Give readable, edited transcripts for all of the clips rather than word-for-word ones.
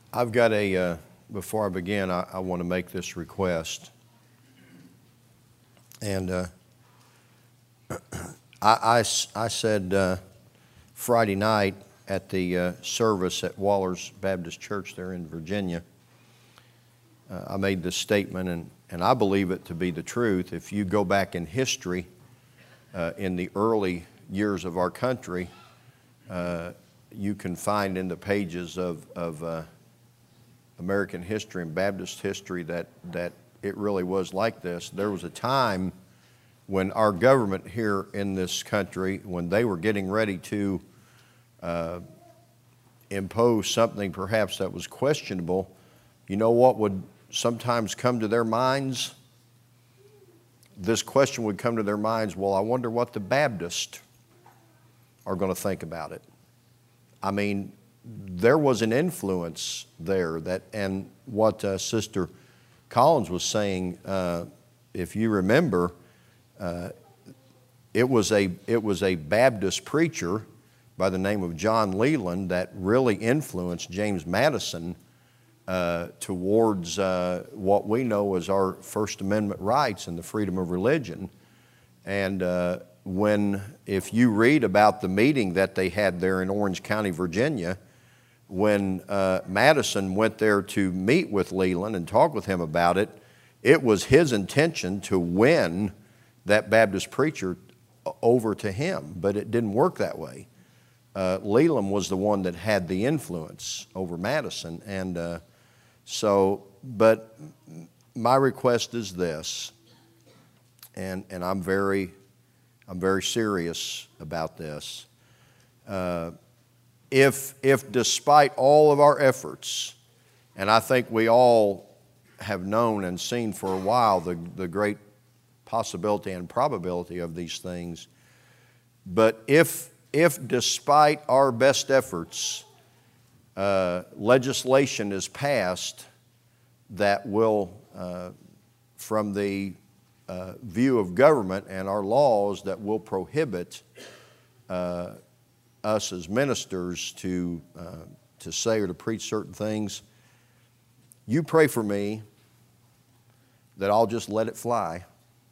I've got before I begin, I want to make this request. And I said Friday night at the service at Waller's Baptist Church there in Virginia, I made this statement, and I believe it to be the truth. If you go back in history, in the early years of our country, you can find in the pages of American history and Baptist history that it really was like this. There was a time when our government here in this country, when they were getting ready to impose something perhaps that was questionable, you know what would sometimes come to their minds? This question would come to their minds, well, I wonder what the Baptists are going to think about it. I mean, there was an influence there and what Sister Collins was saying, if you remember, it was a Baptist preacher by the name of John Leland that really influenced James Madison towards what we know as our First Amendment rights and the freedom of religion. And if you read about the meeting that they had there in Orange County, Virginia, when Madison went there to meet with Leland and talk with him about it, it was his intention to win that Baptist preacher over to him, but it didn't work that way. Leland was the one that had the influence over Madison, and but my request is this, and I'm very serious about this. If despite all of our efforts, and I think we all have known and seen for a while the great possibility and probability of these things, but if despite our best efforts, legislation is passed that will, from the view of government and our laws, that will prohibit us as ministers to say or to preach certain things, you pray for me that I'll just let it fly.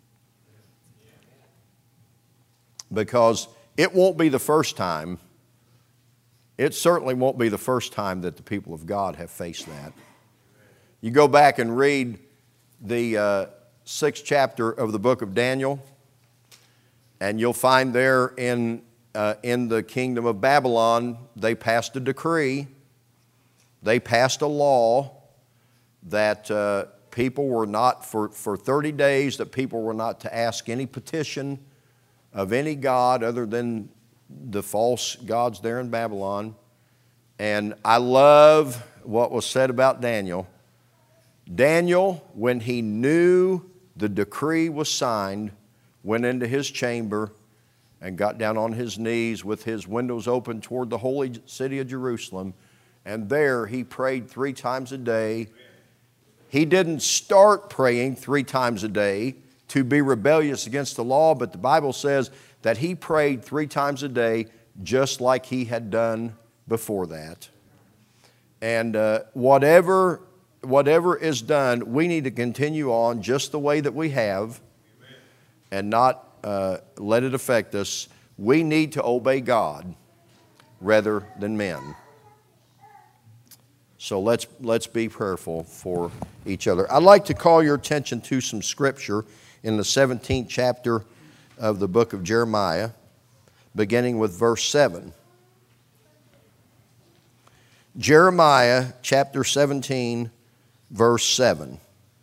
Because it won't be the first time. It certainly won't be the first time that the people of God have faced that. You go back and read the 6th chapter of the book of Daniel, and you'll find there in the kingdom of Babylon, they passed a decree. They passed a law that people were not, for 30 days, that people were not to ask any petition of any god other than the false gods there in Babylon. And I love what was said about Daniel. Daniel, when he knew the decree was signed, went into his chamber and got down on his knees with his windows open toward the holy city of Jerusalem. And there he prayed 3 times a day. He didn't start praying 3 times a day to be rebellious against the law, but the Bible says that he prayed 3 times a day just like he had done before that. And whatever is done, we need to continue on just the way that we have. Amen. And not let it affect us. We need to obey God rather than men. So let's be prayerful for each other. I'd like to call your attention to some scripture in the 17th chapter of the book of Jeremiah, beginning with verse 7. Jeremiah chapter 17, verse 7.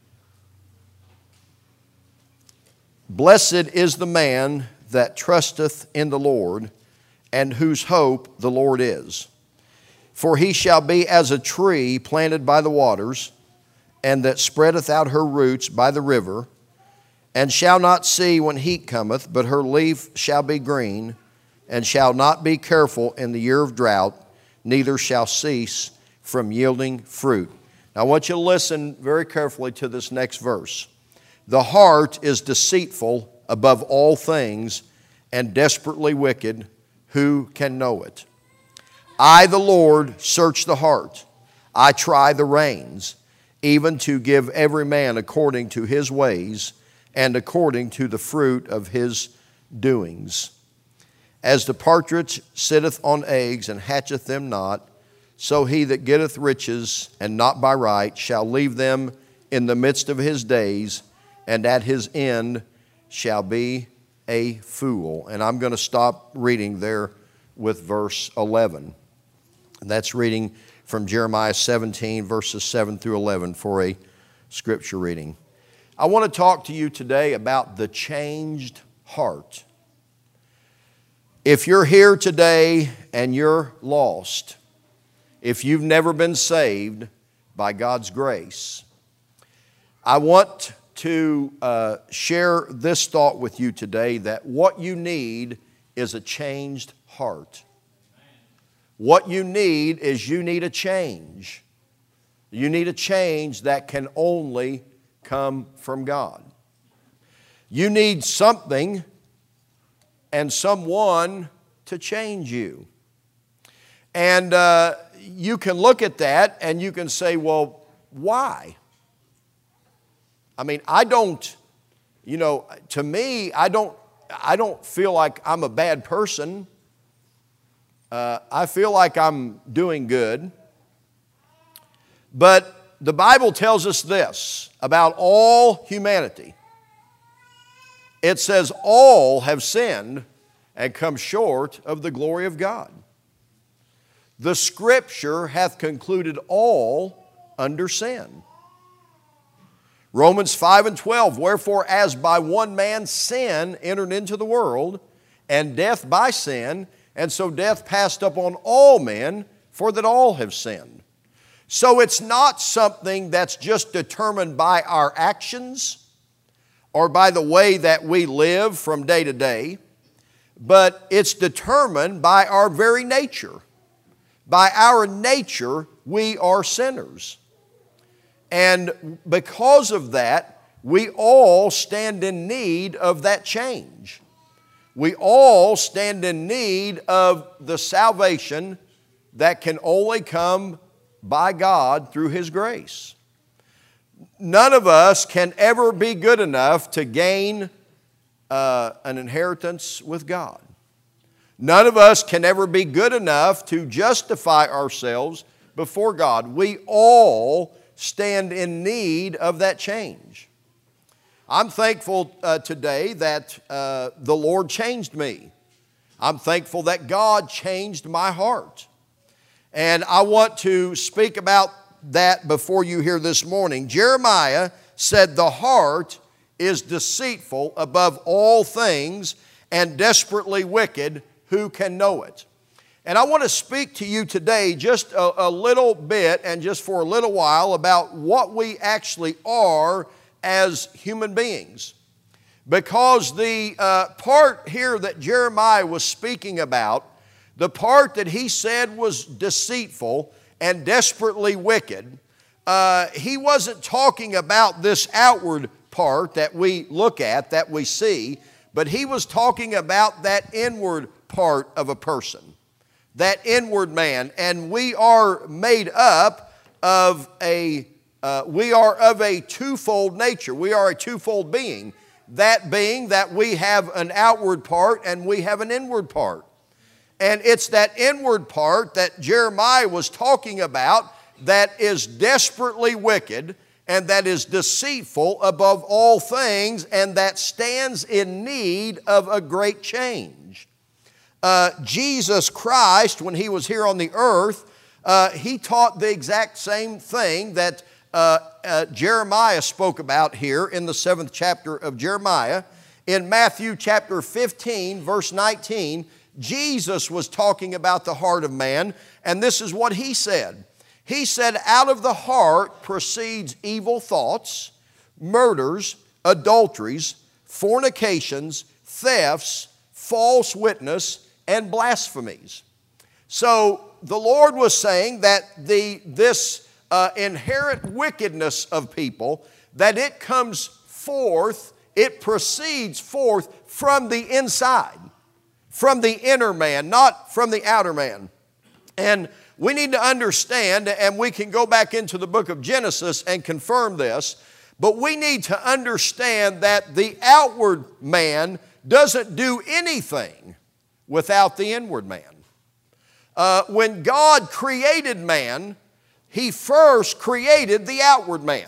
Blessed is the man that trusteth in the Lord, and whose hope the Lord is. For he shall be as a tree planted by the waters, and that spreadeth out her roots by the river, and shall not see when heat cometh, but her leaf shall be green, and shall not be careful in the year of drought, neither shall cease from yielding fruit. Now I want you to listen very carefully to this next verse. The heart is deceitful above all things, and desperately wicked. Who can know it? I, the Lord, search the heart. I try the reins, even to give every man according to his ways and according to the fruit of his doings. As the partridge sitteth on eggs and hatcheth them not, so he that getteth riches, and not by right, shall leave them in the midst of his days, and at his end shall be a fool. And I'm going to stop reading there with verse 11. And that's reading from Jeremiah 17, verses 7 through 11 for a scripture reading. I want to talk to you today about the changed heart. If you're here today and you're lost, if you've never been saved by God's grace, I want to share this thought with you today, that what you need is a changed heart. What you need is you need a change. You need a change that can only come from God. You need something and someone to change you. And you can look at that and you can say, well, why? I mean, to me, I don't feel like I'm a bad person. I feel like I'm doing good. But the Bible tells us this about all humanity. It says all have sinned and come short of the glory of God. The Scripture hath concluded all under sin. Romans 5:12, wherefore as by one man sin entered into the world, and death by sin, and so death passed upon all men, for that all have sinned. So it's not something that's just determined by our actions or by the way that we live from day to day, but it's determined by our very nature. By our nature, we are sinners. And because of that, we all stand in need of that change. We all stand in need of the salvation that can only come by God through His grace. None of us can ever be good enough to gain an inheritance with God. None of us can ever be good enough to justify ourselves before God. We all stand in need of that change. I'm thankful today that the Lord changed me. I'm thankful that God changed my heart. And I want to speak about that before you hear this morning. Jeremiah said, the heart is deceitful above all things and desperately wicked. Who can know it? And I want to speak to you today just a little bit and just for a little while about what we actually are as human beings. Because the part here that Jeremiah was speaking about, the part that he said was deceitful and desperately wicked, he wasn't talking about this outward part that we look at, that we see, but he was talking about that inward part of a person, that inward man. And we are made up of a twofold nature. We are a twofold being. That being that we have an outward part and we have an inward part. And it's that inward part that Jeremiah was talking about that is desperately wicked and that is deceitful above all things and that stands in need of a great change. Jesus Christ, when He was here on the earth, He taught the exact same thing that Jeremiah spoke about here in the 7th chapter of Jeremiah. In Matthew chapter 15, verse 19, Jesus was talking about the heart of man, and this is what He said. He said, out of the heart proceeds evil thoughts, murders, adulteries, fornications, thefts, false witness, and blasphemies. So the Lord was saying that this inherent wickedness of people, that it comes forth, it proceeds forth from the inside, from the inner man, not from the outer man. And we need to understand, and we can go back into the book of Genesis and confirm this, but we need to understand that the outward man doesn't do anything without the inward man. When God created man, He first created the outward man.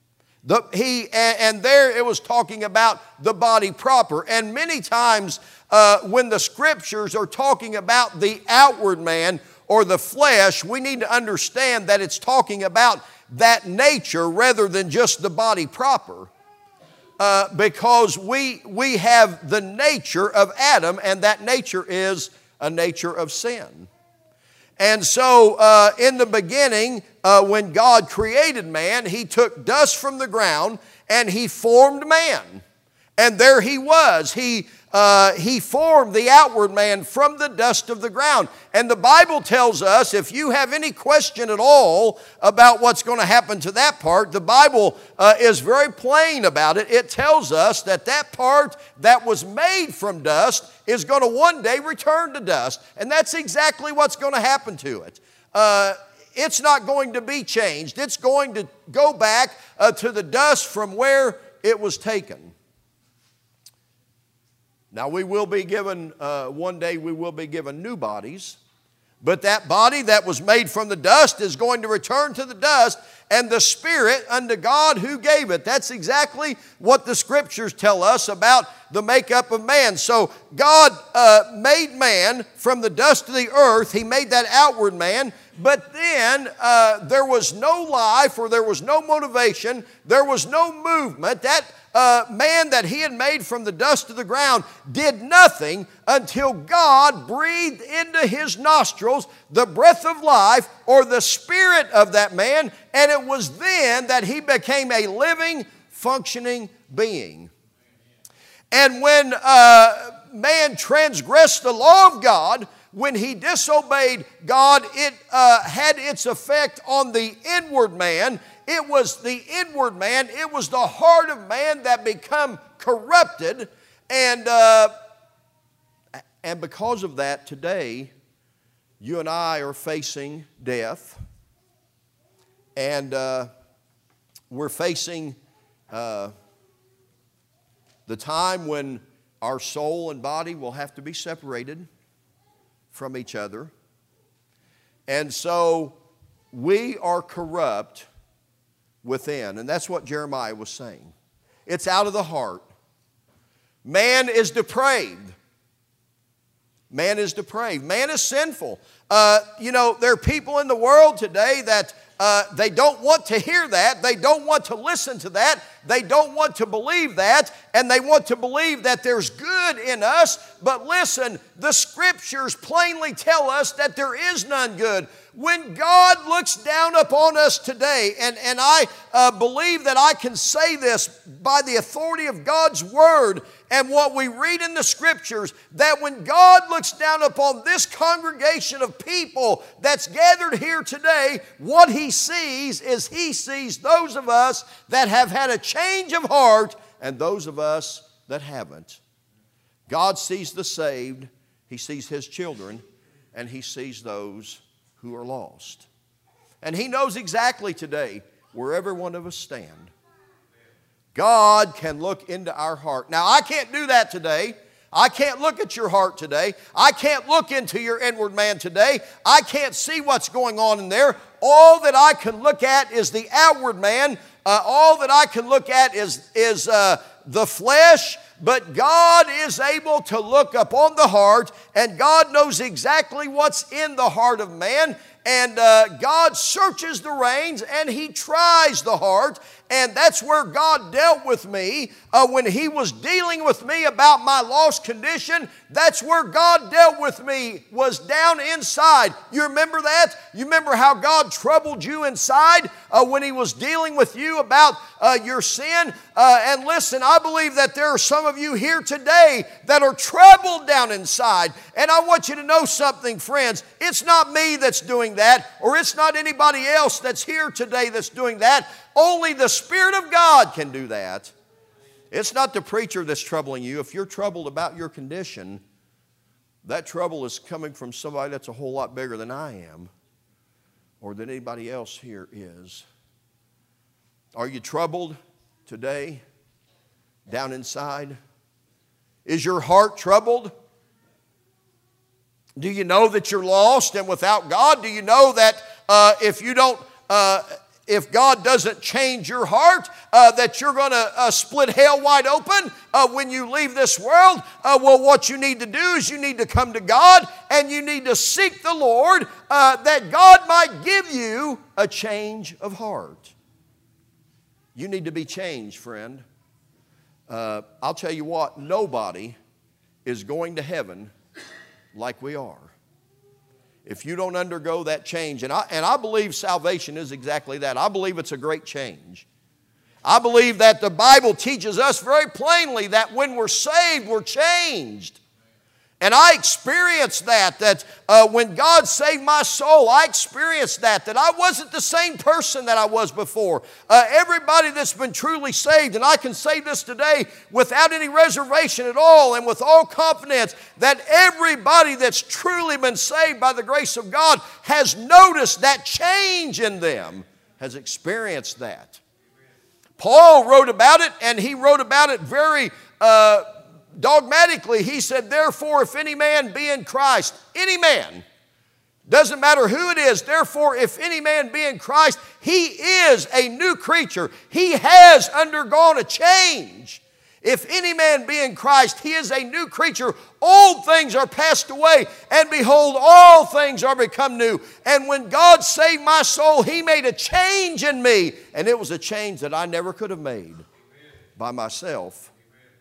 And there it was talking about the body proper. And many times when the Scriptures are talking about the outward man or the flesh, we need to understand that it's talking about that nature rather than just the body proper. Because we have the nature of Adam, and that nature is a nature of sin. And so in the beginning, when God created man, He took dust from the ground and He formed man. And there he was. He formed the outward man from the dust of the ground. And the Bible tells us, if you have any question at all about what's going to happen to that part, the Bible is very plain about it. It tells us that that part that was made from dust is going to one day return to dust. And that's exactly what's going to happen to it. It's not going to be changed. It's going to go back to the dust from where it was taken. Now we will be given, one day we will be given new bodies, but that body that was made from the dust is going to return to the dust, and the Spirit unto God who gave it. That's exactly what the Scriptures tell us about the makeup of man. So God made man from the dust of the earth. He made that outward man, but then there was no life, or there was no motivation, there was no movement. That man that He had made from the dust of the ground did nothing until God breathed into his nostrils the breath of life, or the spirit of that man, and it was then that he became a living, functioning being. And when man transgressed the law of God, when he disobeyed God, it had its effect on the inward man. It was the inward man, it was the heart of man that became corrupted. And because of that, today, you and I are facing death. And we're facing the time when our soul and body will have to be separated from each other. And so we are corrupt within. And that's what Jeremiah was saying. It's out of the heart. Man is depraved. Man is depraved. Man is sinful. There are people in the world today that they don't want to hear that. They don't want to listen to that. They don't want to believe that. And they want to believe that there's good in us. But listen, the Scriptures plainly tell us that there is none good. When God looks down upon us today, and I believe that I can say this by the authority of God's Word and what we read in the Scriptures, that when God looks down upon this congregation of people that's gathered here today, what He sees is He sees those of us that have had a change of heart and those of us that haven't. God sees the saved, He sees His children, and He sees those who are lost. And He knows exactly today where every one of us stand. God can look into our heart. Now, I can't do that today. I can't look at your heart today. I can't look into your inward man today. I can't see what's going on in there. All that I can look at is the outward man. All that I can look at is the flesh. But God is able to look upon the heart, and God knows exactly what's in the heart of man. And God searches the reins, and He tries the heart. And that's where God dealt with me when He was dealing with me about my lost condition. That's where God dealt with me, was down inside. You remember that? You remember how God troubled you inside when He was dealing with you about your sin? And listen, I believe that there are some of you here today that are troubled down inside. And I want you to know something, friends. It's not me that's doing that, or it's not anybody else that's here today that's doing that. Only the Spirit of God can do that. It's not the preacher that's troubling you. If you're troubled about your condition, that trouble is coming from somebody that's a whole lot bigger than I am or than anybody else here is. Are you troubled today down inside? Is your heart troubled? Do you know that you're lost and without God? Do you know that if God doesn't change your heart, that you're going to split hell wide open when you leave this world? Well, what you need to do is you need to come to God and you need to seek the Lord that God might give you a change of heart. You need to be changed, friend. I'll tell you what, nobody is going to heaven like we are. If you don't undergo that change, and I believe salvation is exactly that. I believe it's a great change. I believe that the Bible teaches us very plainly that when we're saved, we're changed. And I experienced that when God saved my soul, I experienced that I wasn't the same person that I was before. Everybody that's been truly saved, and I can say this today without any reservation at all and with all confidence, that everybody that's truly been saved by the grace of God has noticed that change in them, has experienced that. Paul wrote about it, and he wrote about it very dogmatically. He said, therefore, if any man be in Christ, any man, doesn't matter who it is, therefore, if any man be in Christ, he is a new creature. He has undergone a change. If any man be in Christ, he is a new creature. Old things are passed away, and behold, all things are become new. And when God saved my soul, he made a change in me, and it was a change that I never could have made by myself.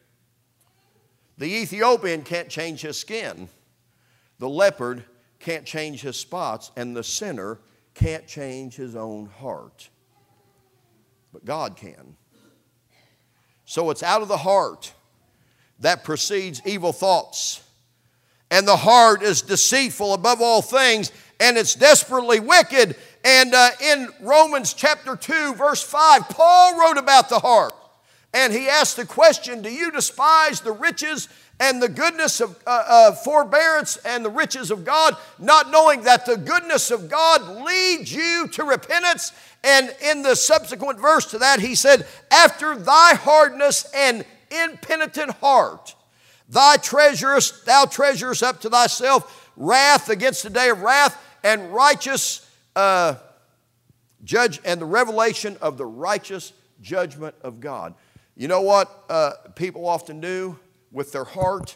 The Ethiopian can't change his skin. The leopard can't change his spots. And the sinner can't change his own heart. But God can. So it's out of the heart that proceeds evil thoughts. And the heart is deceitful above all things, and it's desperately wicked. And in Romans chapter 2, verse 5, Paul wrote about the heart. And he asked the question, do you despise the riches and the goodness of forbearance and the riches of God, not knowing that the goodness of God leads you to repentance? And in the subsequent verse to that, he said, after thy hardness and impenitent heart, thou treasurest up to thyself wrath against the day of wrath and righteous judge and the revelation of the righteous judgment of God. You know what people often do with their heart?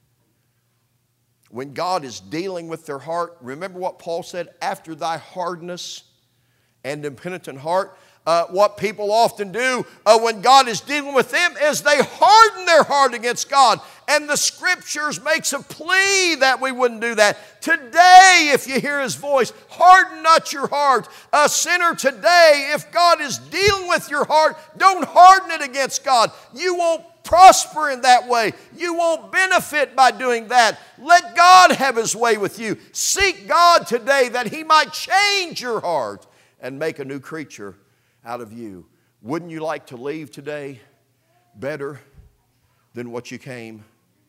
When God is dealing with their heart, remember what Paul said, after thy hardness and impenitent heart. What people often do when God is dealing with them is they harden their heart against God. And the Scriptures makes a plea that we wouldn't do that. Today, if you hear His voice, harden not your heart. A sinner today, if God is dealing with your heart, don't harden it against God. You won't prosper in that way. You won't benefit by doing that. Let God have His way with you. Seek God today that He might change your heart and make a new creature out of you. Wouldn't you like to leave today better than what you came?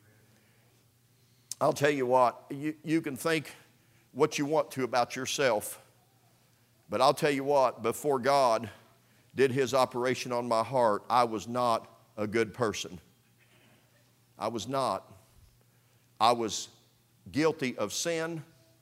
I'll tell you what, you can think what you want to about yourself, but I'll tell you what, before God did His operation on my heart, I was not a good person. I was not. I was guilty of sin,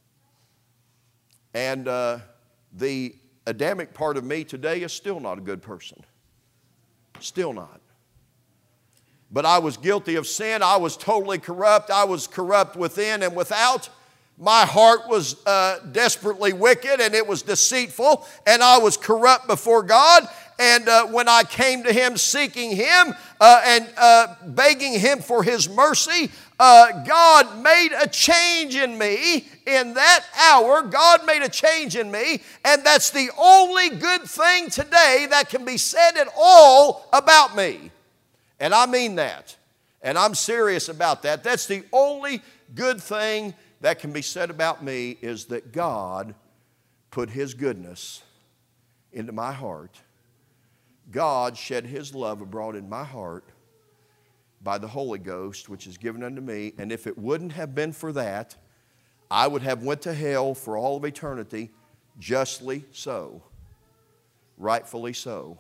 and the Adamic part of me today is still not a good person. Still not. But I was guilty of sin. I was totally corrupt. I was corrupt within and without. My heart was desperately wicked, and it was deceitful, and I was corrupt before God. And when I came to Him seeking Him and begging Him for His mercy, God made a change in me. In that hour, God made a change in me, and that's the only good thing today that can be said at all about me. And I mean that. And I'm serious about that. That's the only good thing that can be said about me, is that God put His goodness into my heart. God shed His love abroad in my heart. by the Holy Ghost, which is given unto me. And if it wouldn't have been for that, I would have went to hell for all of eternity, justly so, rightfully so.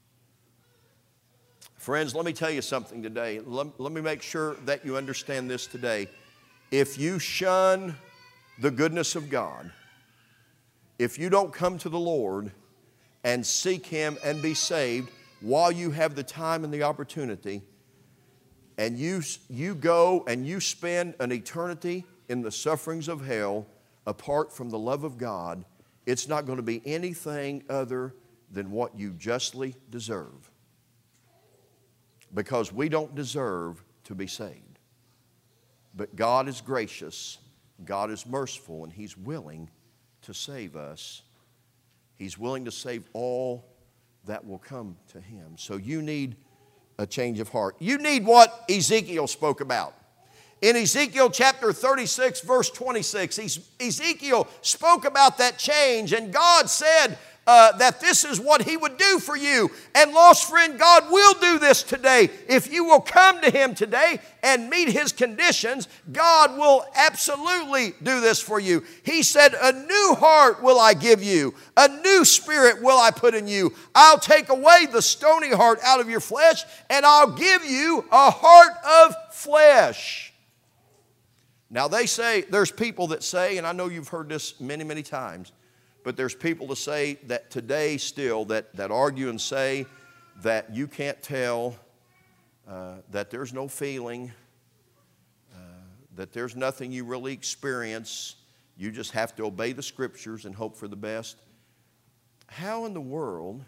Friends, let me tell you something today. Let me make sure that you understand this today. If you shun the goodness of God, if you don't come to the Lord and seek Him and be saved while you have the time and the opportunity, and you go and you spend an eternity in the sufferings of hell apart from the love of God, it's not going to be anything other than what you justly deserve. Because we don't deserve to be saved. But God is gracious, God is merciful, and He's willing to save us. He's willing to save all that will come to Him. So you need a change of heart. You need what Ezekiel spoke about. In Ezekiel chapter 36, verse 26, Ezekiel spoke about that change, and God said that this is what He would do for you. And lost friend, God will do this today. If you will come to Him today and meet His conditions, God will absolutely do this for you. He said, a new heart will I give you. A new spirit will I put in you. I'll take away the stony heart out of your flesh, and I'll give you a heart of flesh. Now there's people that say, and I know you've heard this many, many times, but there's people to say that today still that argue and say that you can't tell, that there's no feeling, that there's nothing you really experience. You just have to obey the Scriptures and hope for the best. How in the world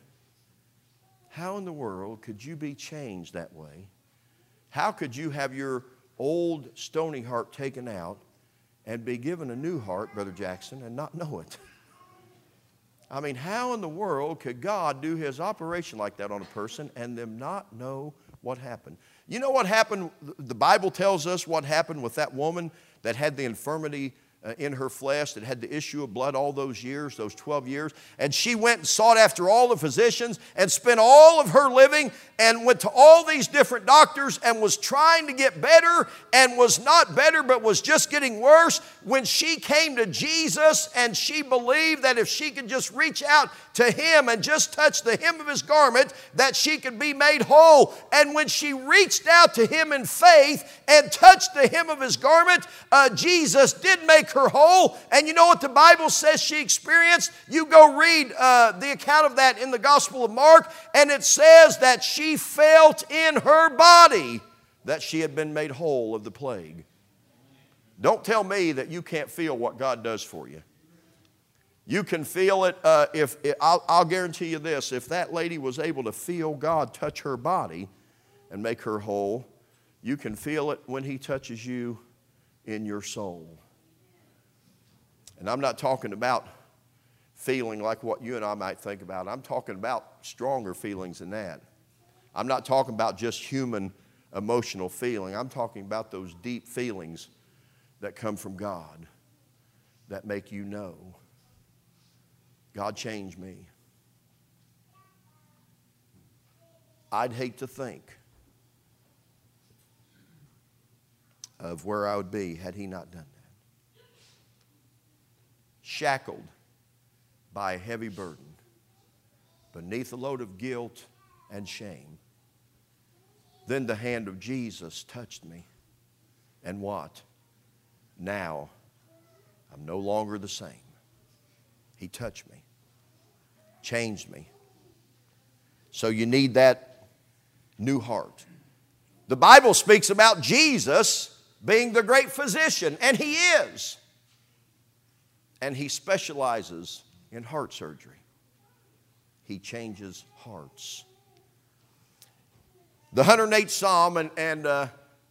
could you be changed that way? How could you have your old stony heart taken out and be given a new heart, Brother Jackson, and not know it? I mean, how in the world could God do His operation like that on a person and them not know what happened? You know what happened? The Bible tells us what happened with that woman that had the infirmity in her flesh, that had the issue of blood all those years, those 12 years. And she went and sought after all the physicians and spent all of her living and went to all these different doctors and was trying to get better and was not better but was just getting worse. When she came to Jesus and she believed that if she could just reach out to Him and just touch the hem of His garment, that she could be made whole. And when she reached out to Him in faith and touched the hem of His garment, Jesus did make her whole. And you know what the Bible says she experienced? You go read the account of that in the Gospel of Mark, and it says that she felt in her body that she had been made whole of the plague. Don't tell me that you can't feel what God does for you. You can feel it. I'll guarantee you this: if that lady was able to feel God touch her body and make her whole, you can feel it when He touches you in your soul. And I'm not talking about feeling like what you and I might think about. I'm talking about stronger feelings than that. I'm not talking about just human emotional feeling. I'm talking about those deep feelings that come from God that make you know, God changed me. I'd hate to think of where I would be had He not done that. Shackled by a heavy burden, beneath a load of guilt and shame. Then the hand of Jesus touched me. And what? Now, I'm no longer the same. He touched me, changed me. So you need that new heart. The Bible speaks about Jesus being the great physician, and He is. And He specializes in heart surgery. He changes hearts. The 108th Psalm, and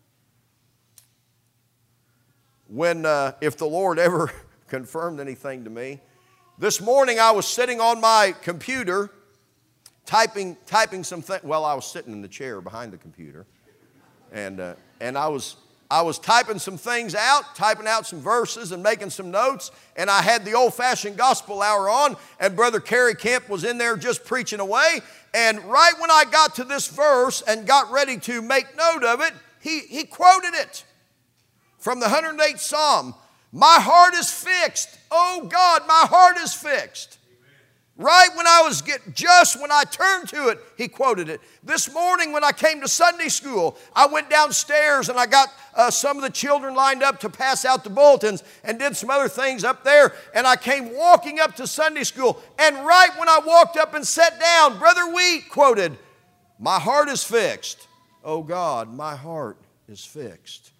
when if the Lord ever confirmed anything to me, this morning I was sitting on my computer typing some things. Well, I was sitting in the chair behind the computer, and I was typing some things out, typing out some verses and making some notes, and I had the old-fashioned gospel hour on, and Brother Kerry Kemp was in there just preaching away, and right when I got to this verse and got ready to make note of it, he quoted it from the 108th Psalm. My heart is fixed. Oh God, my heart is fixed. Right when I was just when I turned to it, he quoted it. This morning when I came to Sunday school, I went downstairs and I got some of the children lined up to pass out the bulletins and did some other things up there. And I came walking up to Sunday school. And right when I walked up and sat down, Brother Wheat quoted, my heart is fixed. Oh God, my heart is fixed.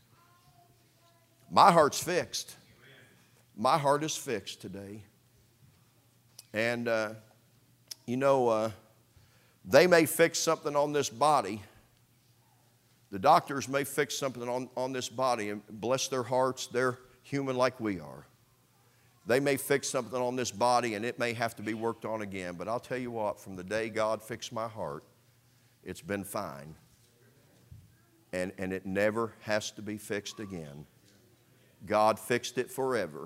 My heart's fixed. My heart is fixed today. And, they may fix something on this body. The doctors may fix something on this body, and bless their hearts, they're human like we are. They may fix something on this body, and it may have to be worked on again. But I'll tell you what, from the day God fixed my heart, it's been fine. And it never has to be fixed again. God fixed it forever.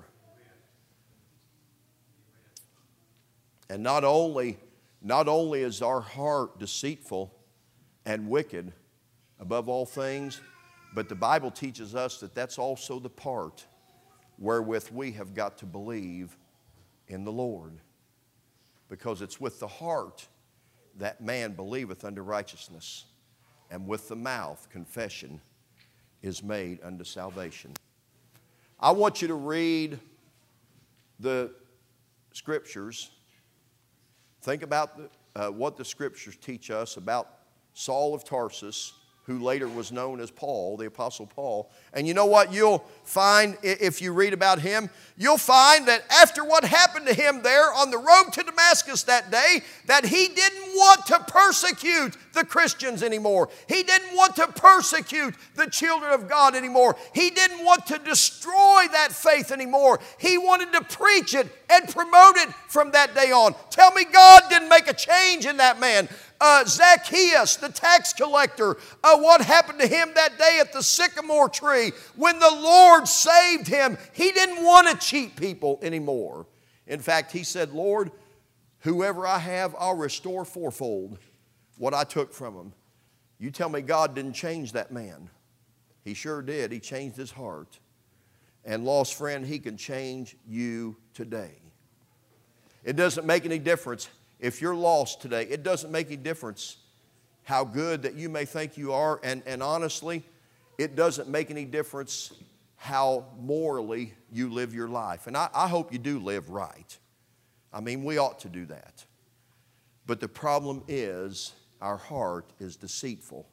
And not only is our heart deceitful and wicked above all things, but the Bible teaches us that that's also the part wherewith we have got to believe in the Lord. Because it's with the heart that man believeth unto righteousness, and with the mouth confession is made unto salvation. I want you to read the Scriptures. Think about what the Scriptures teach us about Saul of Tarsus, who later was known as Paul, the Apostle Paul. And you know what you'll find if you read about him? You'll find that after what happened to him there on the road to Damascus that day, that he didn't want to persecute the Christians anymore. He didn't want to persecute the children of God anymore. He didn't want to destroy that faith anymore. He wanted to preach it and promote it from that day on. Tell me God didn't make a change in that man. Zacchaeus, the tax collector, what happened to him that day at the sycamore tree when the Lord saved him? He didn't want to cheat people anymore. In fact, he said, Lord, whoever I have, I'll restore fourfold what I took from him. You tell me God didn't change that man. He sure did. He changed his heart. And lost friend, he can change you today. It doesn't make any difference. If you're lost today, it doesn't make any difference how good that you may think you are. And honestly, it doesn't make any difference how morally you live your life. And I hope you do live right. I mean, we ought to do that. But the problem is our heart is deceitful.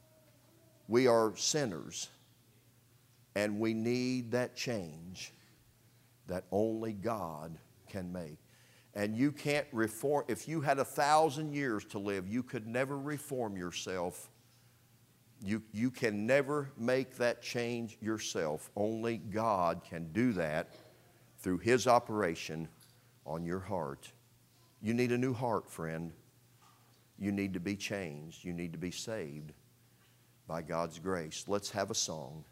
We are sinners. And we need that change that only God can make. And you can't reform. If you had 1,000 years to live, you could never reform yourself. You can never make that change yourself. Only God can do that through His operation on your heart. You need a new heart, friend. You need to be changed. You need to be saved by God's grace. Let's have a song.